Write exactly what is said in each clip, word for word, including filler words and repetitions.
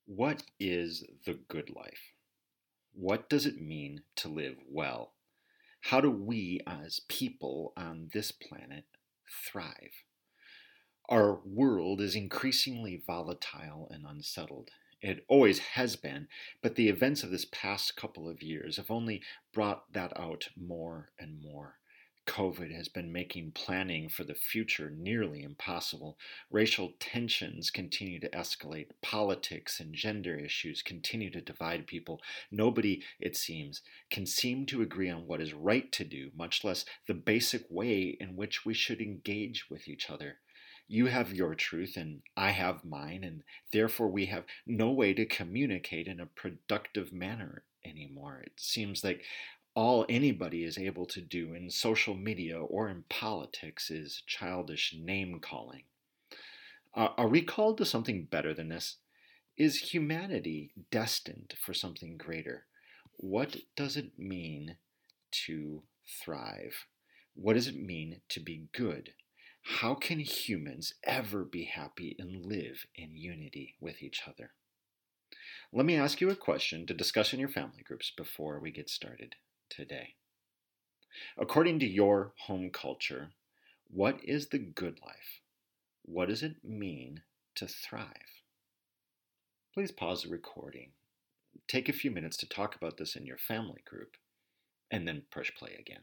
What is the good life? What does it mean to live well? How do we as people on this planet thrive? Our world is increasingly volatile and unsettled. It always has been, but the events of this past couple of years have only brought that out more and more. COVID has been making planning for the future nearly impossible. Racial tensions continue to escalate. Politics and gender issues continue to divide people. Nobody, it seems, can seem to agree on what is right to do, much less the basic way in which we should engage with each other. You have your truth and I have mine, and therefore we have no way to communicate in a productive manner anymore. It seems like all anybody is able to do in social media or in politics is childish name calling. Uh, are we called to something better than this? Is humanity destined for something greater? What does it mean to thrive? What does it mean to be good? How can humans ever be happy and live in unity with each other? Let me ask you a question to discuss in your family groups before we get started today. According to your home culture, what is the good life? What does it mean to thrive? Please pause the recording. Take a few minutes to talk about this in your family group, and then push play again.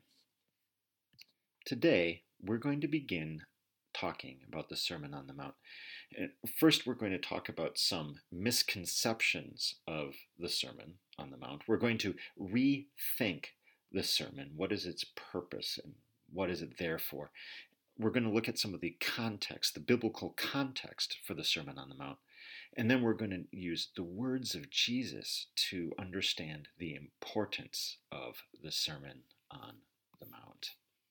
Today, we're going to begin talking about the Sermon on the Mount. First, we're going to talk about some misconceptions of the Sermon on the Mount. We're going to rethink the sermon. What is its purpose and what is it there for? We're going to look at some of the context, the biblical context for the Sermon on the Mount. And then we're going to use the words of Jesus to understand the importance of the Sermon on the Mount.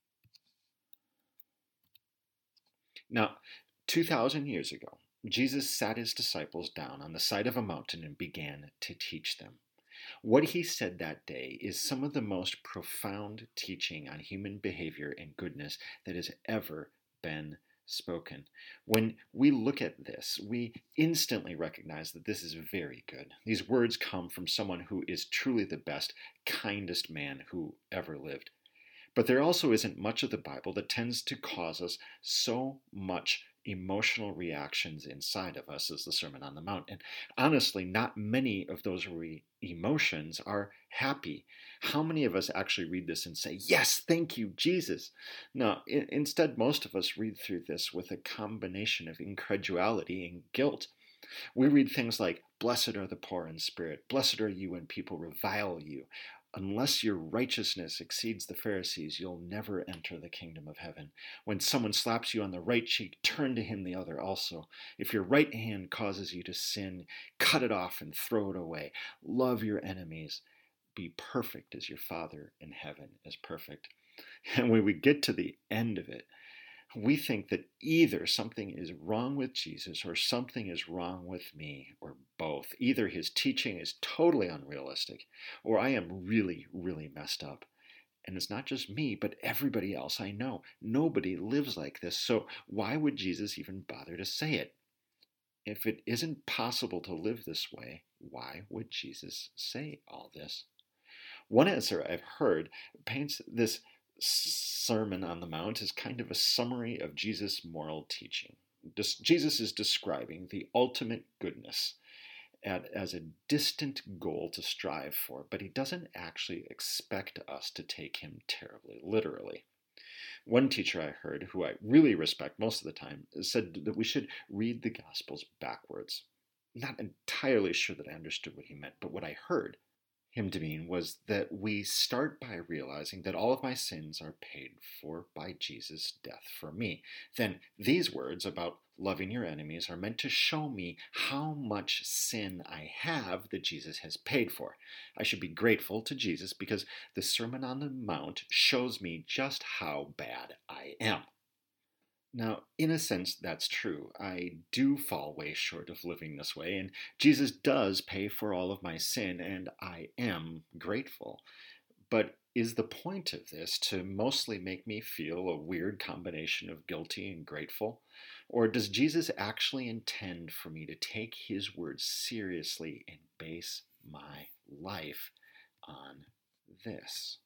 Now, two thousand years ago, Jesus sat his disciples down on the side of a mountain and began to teach them. What he said that day is some of the most profound teaching on human behavior and goodness that has ever been spoken. When we look at this, we instantly recognize that this is very good. These words come from someone who is truly the best, kindest man who ever lived. But there also isn't much of the Bible that tends to cause us so much emotional reactions inside of us as the Sermon on the Mount. And honestly, not many of those re- emotions are happy. How many of us actually read this and say, yes, thank you, Jesus? No, I- instead, most of us read through this with a combination of incredulity and guilt. We read things like, blessed are the poor in spirit, blessed are you when people revile you. Unless your righteousness exceeds the Pharisees, you'll never enter the kingdom of heaven. When someone slaps you on the right cheek, turn to him the other also. If your right hand causes you to sin, cut it off and throw it away. Love your enemies. Be perfect as your Father in heaven is perfect. And when we get to the end of it, we think that either something is wrong with Jesus or something is wrong with me, or both. Either his teaching is totally unrealistic, or I am really, really messed up. And it's not just me, but everybody else I know. Nobody lives like this, so why would Jesus even bother to say it? If it isn't possible to live this way, why would Jesus say all this? One answer I've heard paints this Sermon on the Mount is kind of a summary of Jesus' moral teaching. Jesus is describing the ultimate goodness at, as a distant goal to strive for, but he doesn't actually expect us to take him terribly literally. One teacher I heard, who I really respect most of the time, said that we should read the Gospels backwards. Not entirely sure that I understood what he meant, but what I heard him to mean was that we start by realizing that all of my sins are paid for by Jesus' death for me. Then these words about loving your enemies are meant to show me how much sin I have that Jesus has paid for. I should be grateful to Jesus because the Sermon on the Mount shows me just how bad I am. Now, in a sense, that's true. I do fall way short of living this way, and Jesus does pay for all of my sin, and I am grateful. But is the point of this to mostly make me feel a weird combination of guilty and grateful? Or does Jesus actually intend for me to take his words seriously and base my life on this?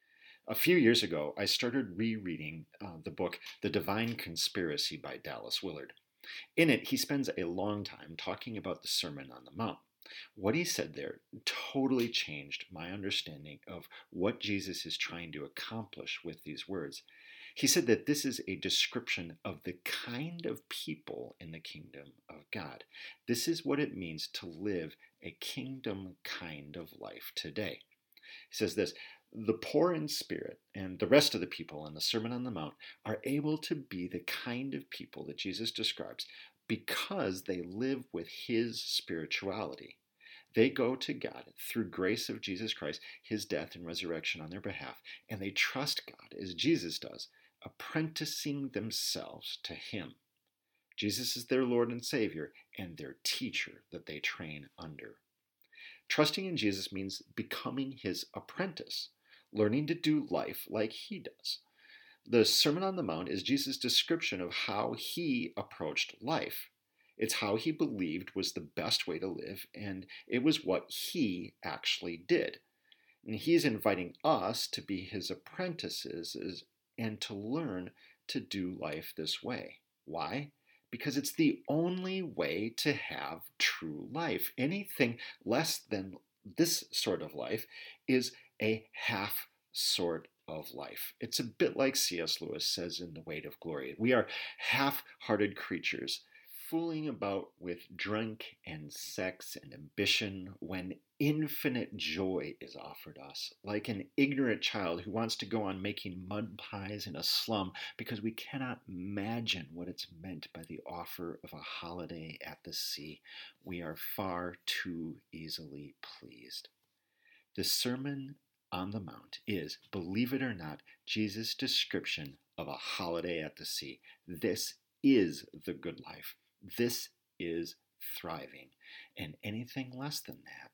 A few years ago, I started rereading uh, the book The Divine Conspiracy by Dallas Willard. In it, he spends a long time talking about the Sermon on the Mount. What he said there totally changed my understanding of what Jesus is trying to accomplish with these words. He said that this is a description of the kind of people in the kingdom of God. This is what it means to live a kingdom kind of life today. He says this: the poor in spirit and the rest of the people in the Sermon on the Mount are able to be the kind of people that Jesus describes because they live with his spirituality. They go to God through grace of Jesus Christ, his death and resurrection on their behalf, and they trust God as Jesus does, apprenticing themselves to him. Jesus is their Lord and Savior and their teacher that they train under. Trusting in Jesus means becoming his apprentice, learning to do life like he does. The Sermon on the Mount is Jesus' description of how he approached life. It's how he believed was the best way to live, and it was what he actually did. And he's inviting us to be his apprentices and to learn to do life this way. Why? Because it's the only way to have true life. Anything less than this sort of life is a half sort of life. It's a bit like C S Lewis says in The Weight of Glory. We are half-hearted creatures, fooling about with drink and sex and ambition when infinite joy is offered us, like an ignorant child who wants to go on making mud pies in a slum because we cannot imagine what it's meant by the offer of a holiday at the sea. We are far too easily pleased. The Sermon on the Mount is, believe it or not, Jesus' description of a holiday at the sea. This is the good life. This is thriving, and anything less than that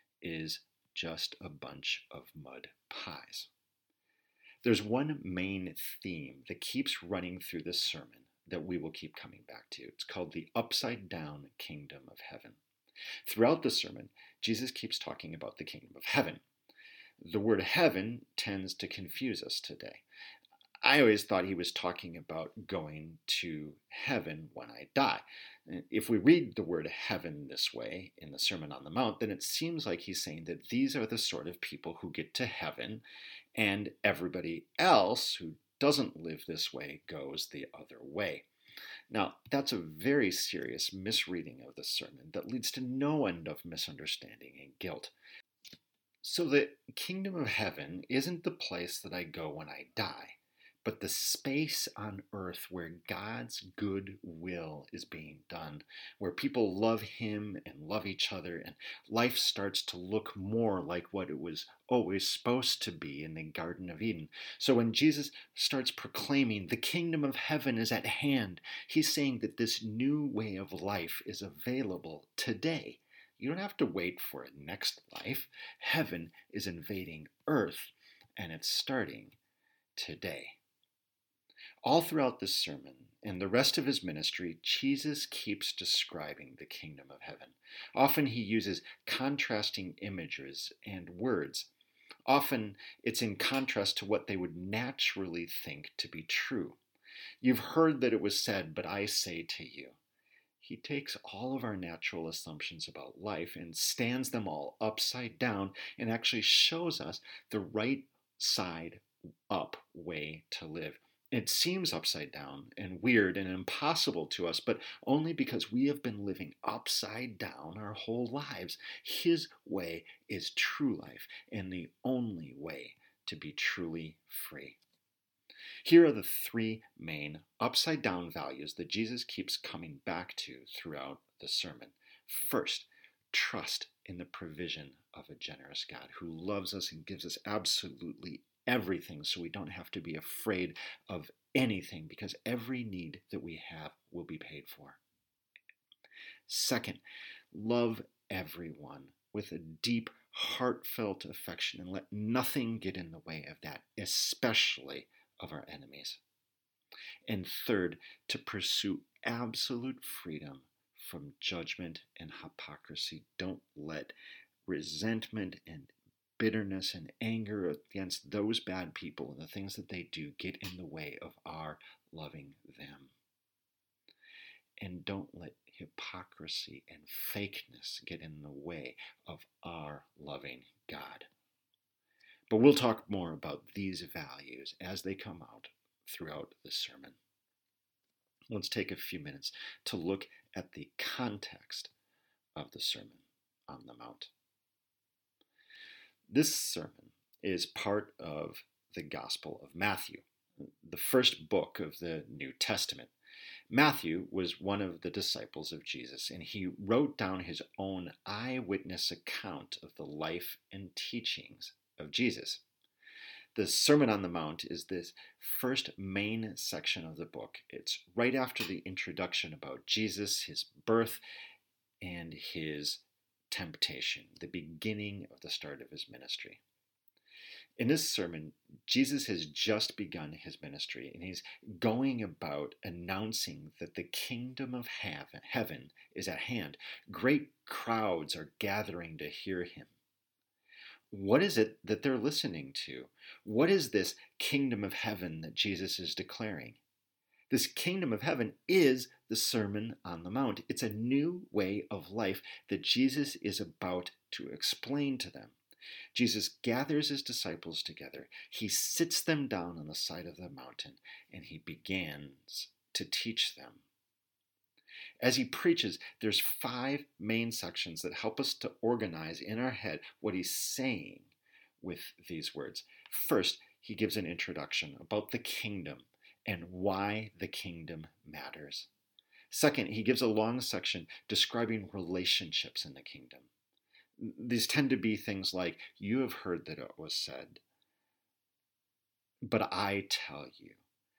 is just a bunch of mud pies. There's one main theme that keeps running through this sermon that we will keep coming back to. It's called the upside down kingdom of heaven. Throughout the sermon, Jesus keeps talking about the kingdom of heaven. The word heaven tends to confuse us today. I always thought he was talking about going to heaven when I die. If we read the word heaven this way in the Sermon on the Mount, then it seems like he's saying that these are the sort of people who get to heaven, and everybody else who doesn't live this way goes the other way. Now, that's a very serious misreading of the sermon that leads to no end of misunderstanding and guilt. So the kingdom of heaven isn't the place that I go when I die, but the space on earth where God's good will is being done, where people love him and love each other, and life starts to look more like what it was always supposed to be in the Garden of Eden. So when Jesus starts proclaiming the kingdom of heaven is at hand, he's saying that this new way of life is available today. You don't have to wait for a next life. Heaven is invading earth, and it's starting today. All throughout this sermon and the rest of his ministry, Jesus keeps describing the kingdom of heaven. Often he uses contrasting images and words. Often it's in contrast to what they would naturally think to be true. You've heard that it was said, but I say to you. He takes all of our natural assumptions about life and stands them all upside down and actually shows us the right side up way to live. It seems upside down and weird and impossible to us, but only because we have been living upside down our whole lives. His way is true life and the only way to be truly free. Here are the three main upside down values that Jesus keeps coming back to throughout the sermon. First, trust in the provision of a generous God who loves us and gives us absolutely everything, so we don't have to be afraid of anything because every need that we have will be paid for. Second, love everyone with a deep, heartfelt affection and let nothing get in the way of that, especially of our enemies. And third, to pursue absolute freedom from judgment and hypocrisy. Don't let resentment and bitterness and anger against those bad people and the things that they do get in the way of our loving them. And don't let hypocrisy and fakeness get in the way of our loving God. But we'll talk more about these values as they come out throughout the sermon. Let's take a few minutes to look at the context of the Sermon on the Mount. This sermon is part of the Gospel of Matthew, the first book of the New Testament. Matthew was one of the disciples of Jesus, and he wrote down his own eyewitness account of the life and teachings of Jesus. The Sermon on the Mount is this first main section of the book. It's right after the introduction about Jesus, his birth, and his temptation, the beginning of the start of his ministry. In this sermon, Jesus has just begun his ministry, and he's going about announcing that the kingdom of heaven is at hand. Great crowds are gathering to hear him. What is it that they're listening to? What is this kingdom of heaven that Jesus is declaring? This kingdom of heaven is the Sermon on the Mount. It's a new way of life that Jesus is about to explain to them. Jesus gathers his disciples together. He sits them down on the side of the mountain, and he begins to teach them. As he preaches, there's five main sections that help us to organize in our head what he's saying with these words. First, he gives an introduction about the kingdom and why the kingdom matters. Second, he gives a long section describing relationships in the kingdom. These tend to be things like, "You have heard that it was said, but I tell you."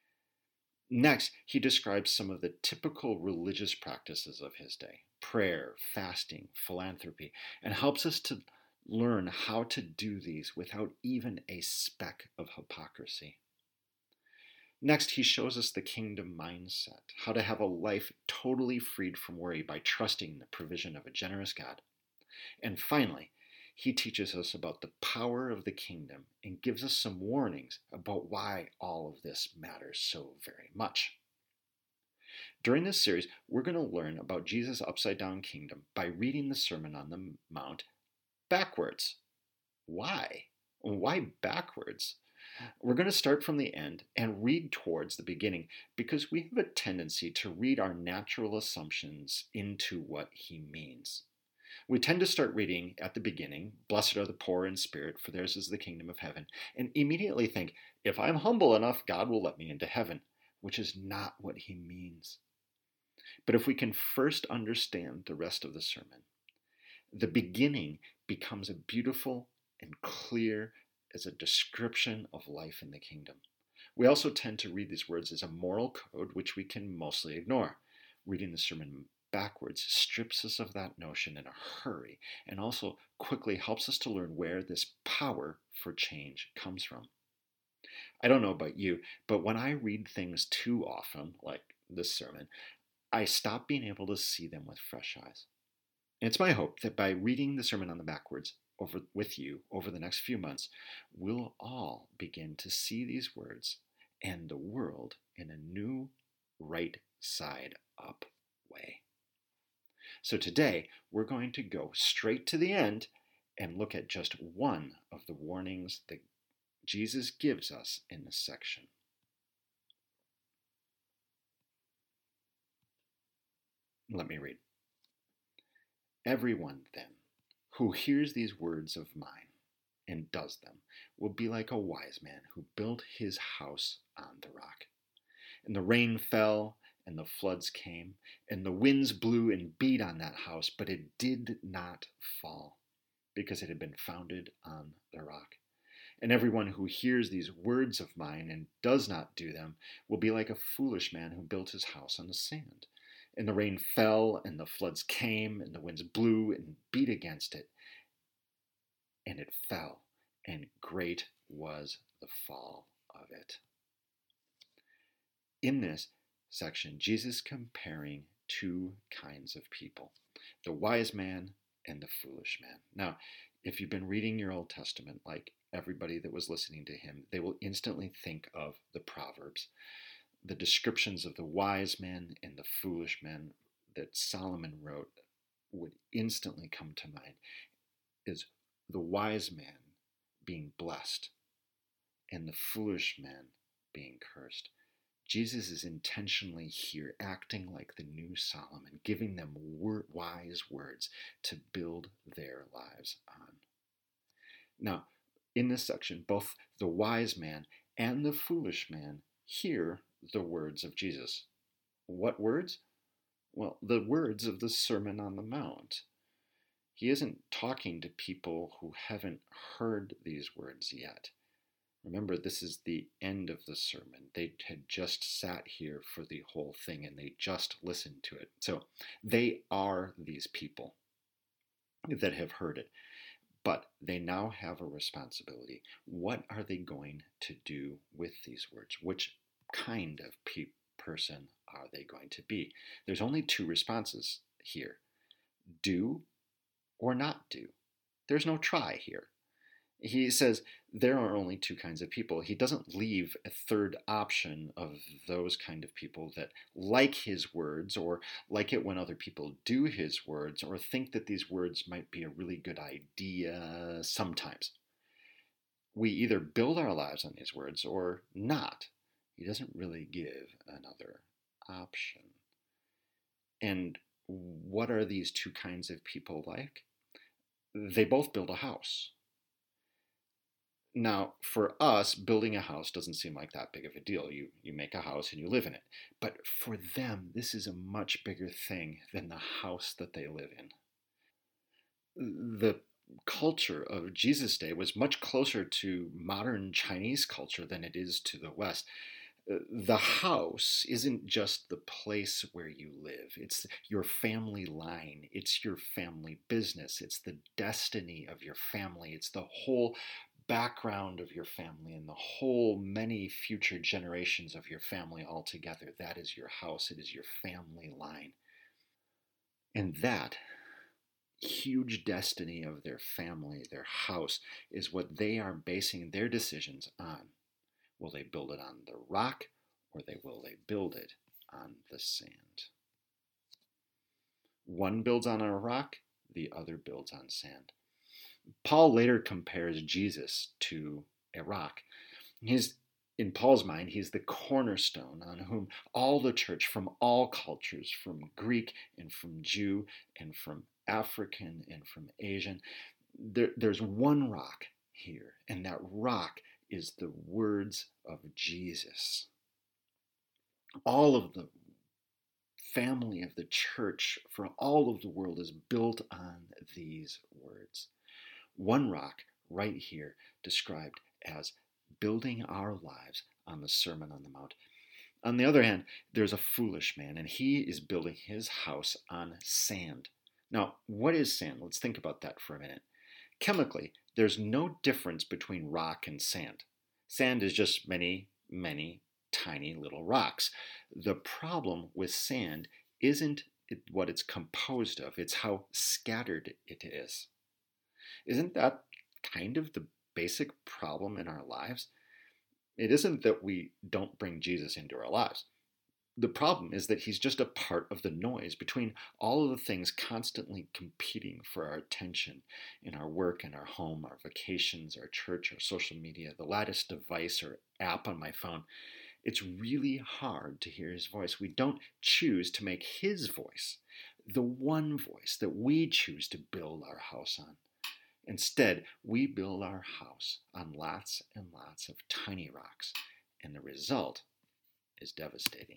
Next, he describes some of the typical religious practices of his day: prayer, fasting, philanthropy, and helps us to learn how to do these without even a speck of hypocrisy. Next, he shows us the kingdom mindset, how to have a life totally freed from worry by trusting the provision of a generous God. And finally, he teaches us about the power of the kingdom and gives us some warnings about why all of this matters so very much. During this series, we're going to learn about Jesus' upside-down kingdom by reading the Sermon on the Mount backwards. Why? Why backwards? We're going to start from the end and read towards the beginning because we have a tendency to read our natural assumptions into what he means. We tend to start reading at the beginning, "Blessed are the poor in spirit, for theirs is the kingdom of heaven," and immediately think, if I'm humble enough, God will let me into heaven, which is not what he means. But if we can first understand the rest of the sermon, the beginning becomes a beautiful and clear as a description of life in the kingdom. We also tend to read these words as a moral code, which we can mostly ignore. Reading the sermon backwards strips us of that notion in a hurry and also quickly helps us to learn where this power for change comes from. I don't know about you, but when I read things too often, like this sermon, I stop being able to see them with fresh eyes. And it's my hope that by reading the Sermon on the Backwards over, with you over the next few months, we'll all begin to see these words and the world in a new right side up way. So today, we're going to go straight to the end and look at just one of the warnings that Jesus gives us in this section. Let me read. "Everyone, then, who hears these words of mine and does them will be like a wise man who built his house on the rock. And the rain fell, and the floods came, and the winds blew and beat on that house, but it did not fall, because it had been founded on the rock. And everyone who hears these words of mine and does not do them will be like a foolish man who built his house on the sand. And the rain fell, and the floods came, and the winds blew and beat against it, and it fell, and great was the fall of it." In this section, Jesus comparing two kinds of people, the wise man and the foolish man. Now, if you've been reading your Old Testament, like everybody that was listening to him, they will instantly think of the Proverbs. The descriptions of the wise men and the foolish men that Solomon wrote would instantly come to mind is the wise man being blessed and the foolish man being cursed. Jesus is intentionally here acting like the new Solomon, giving them wor- wise words to build their lives on. Now, in this section, both the wise man and the foolish man hear the words of Jesus. What words? Well, the words of the Sermon on the Mount. He isn't talking to people who haven't heard these words yet. Remember, this is the end of the sermon. They had just sat here for the whole thing and they just listened to it. So they are these people that have heard it. But they now have a responsibility. What are they going to do with these words? Which kind of pe- person are they going to be? There's only two responses here. Do or not do. There's no try here. He says there are only two kinds of people. He doesn't leave a third option of those kind of people that like his words or like it when other people do his words or think that these words might be a really good idea sometimes. We either build our lives on these words or not. He doesn't really give another option. And what are these two kinds of people like? They both build a house. Now, for us, building a house doesn't seem like that big of a deal. You you make a house and you live in it. But for them, this is a much bigger thing than the house that they live in. The culture of Jesus' day was much closer to modern Chinese culture than it is to the West. The house isn't just the place where you live. It's your family line. It's your family business. It's the destiny of your family. It's the whole background of your family and the whole many future generations of your family all together. That is your house. It is your family line. And that huge destiny of their family, their house, is what they are basing their decisions on. Will they build it on the rock or they will they build it on the sand? One builds on a rock, the other builds on sand. Paul later compares Jesus to a rock. He's, in Paul's mind, he's the cornerstone on whom all the church from all cultures, from Greek and from Jew and from African and from Asian, there, there's one rock here, and that rock is the words of Jesus. All of the family of the church for all of the world is built on these words. One rock right here described as building our lives on the Sermon on the Mount. On the other hand, there's a foolish man, and he is building his house on sand. Now, what is sand? Let's think about that for a minute. Chemically, there's no difference between rock and sand. Sand is just many, many tiny little rocks. The problem with sand isn't what it's composed of, it's how scattered it is. Isn't that kind of the basic problem in our lives? It isn't that we don't bring Jesus into our lives. The problem is that he's just a part of the noise between all of the things constantly competing for our attention in our work, in our home, our vacations, our church, our social media, the latest device or app on my phone. It's really hard to hear his voice. We don't choose to make his voice the one voice that we choose to build our house on. Instead, we build our house on lots and lots of tiny rocks, and the result is devastating.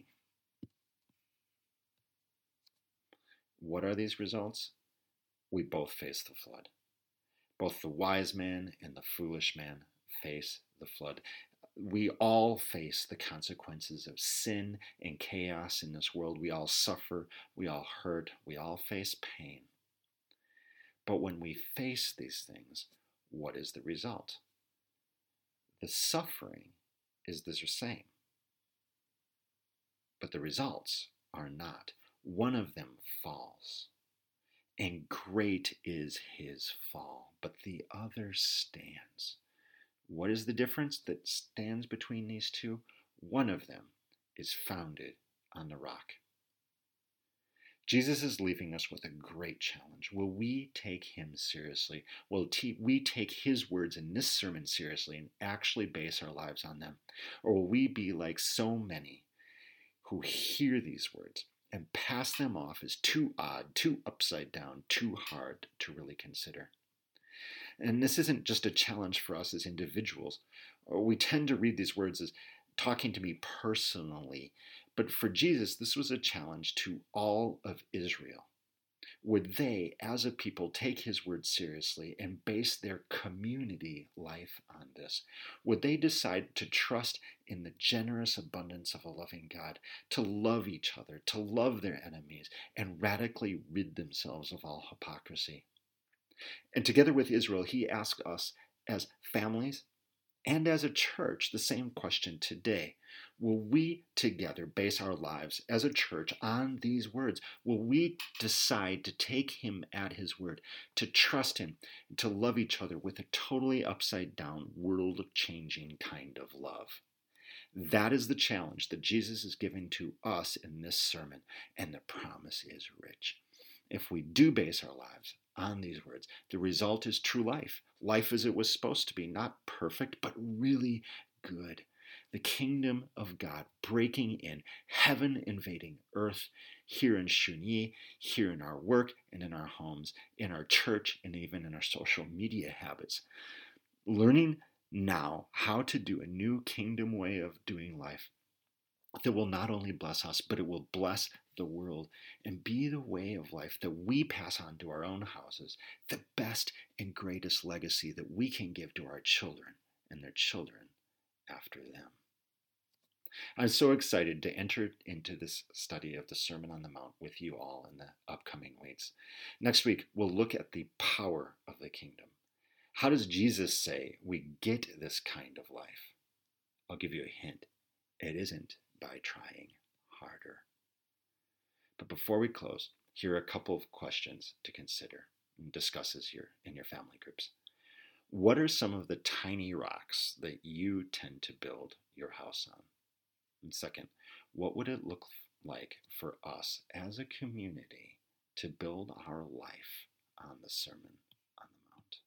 What are these results? We both face the flood. Both the wise man and the foolish man face the flood. We all face the consequences of sin and chaos in this world. We all suffer, we all hurt, we all face pain. But when we face these things, what is the result? The suffering is the same. but the results are not. One of them falls, and great is his fall, but the other stands. What is the difference that stands between these two? One of them is founded on the rock. Jesus is leaving us with a great challenge. Will we take him seriously? Will we take his words in this sermon seriously and actually base our lives on them? Or will we be like so many who hear these words and pass them off as too odd, too upside down, too hard to really consider? And this isn't just a challenge for us as individuals. We tend to read these words as talking to me personally, but for Jesus, this was a challenge to all of Israel. Would they, as a people, take his word seriously and base their community life on this? Would they decide to trust in the generous abundance of a loving God, to love each other, to love their enemies, and radically rid themselves of all hypocrisy? And together with Israel, he asks us as families and as a church the same question today. Will we together base our lives as a church on these words? Will we decide to take him at his word, to trust him, to love each other with a totally upside down, world-changing kind of love? That is the challenge that Jesus is giving to us in this sermon, and the promise is rich. If we do base our lives on these words, the result is true life. Life as it was supposed to be, not perfect, but really good. The kingdom of God breaking in, heaven invading earth, here in Shunyi, here in our work and in our homes, in our church, and even in our social media habits. Learning now how to do a new kingdom way of doing life that will not only bless us, but it will bless the world and be the way of life that we pass on to our own houses, the best and greatest legacy that we can give to our children and their children after them. I'm so excited to enter into this study of the Sermon on the Mount with you all in the upcoming weeks. Next week, we'll look at the power of the kingdom. How does Jesus say we get this kind of life? I'll give you a hint. It isn't by trying harder. But before we close, here are a couple of questions to consider and discuss as you're in your family groups. What are some of the tiny rocks that you tend to build your house on? And second, what would it look like for us as a community to build our life on the Sermon on the Mount?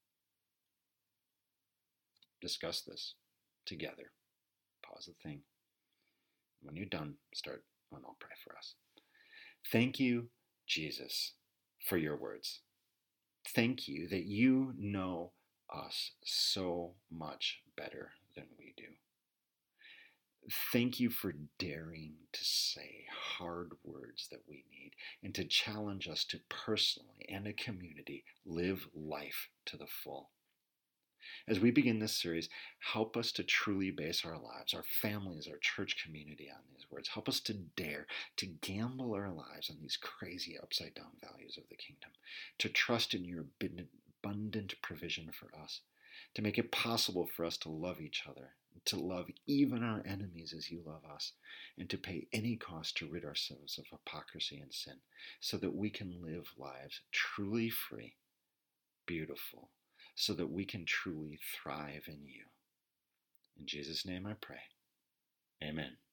Discuss this together. Pause the thing. When you're done, start, and I'll pray for us. Thank you, Jesus, for your words. Thank you that you know us so much better than we do. Thank you for daring to say hard words that we need and to challenge us to personally and a community live life to the full. As we begin this series, help us to truly base our lives, our families, our church community on these words. Help us to dare to gamble our lives on these crazy upside down values of the kingdom, to trust in your abundant provision for us, to make it possible for us to love each other, to love even our enemies as you love us, and to pay any cost to rid ourselves of hypocrisy and sin, so that we can live lives truly free, beautiful, so that we can truly thrive in you. In Jesus' name I pray. Amen.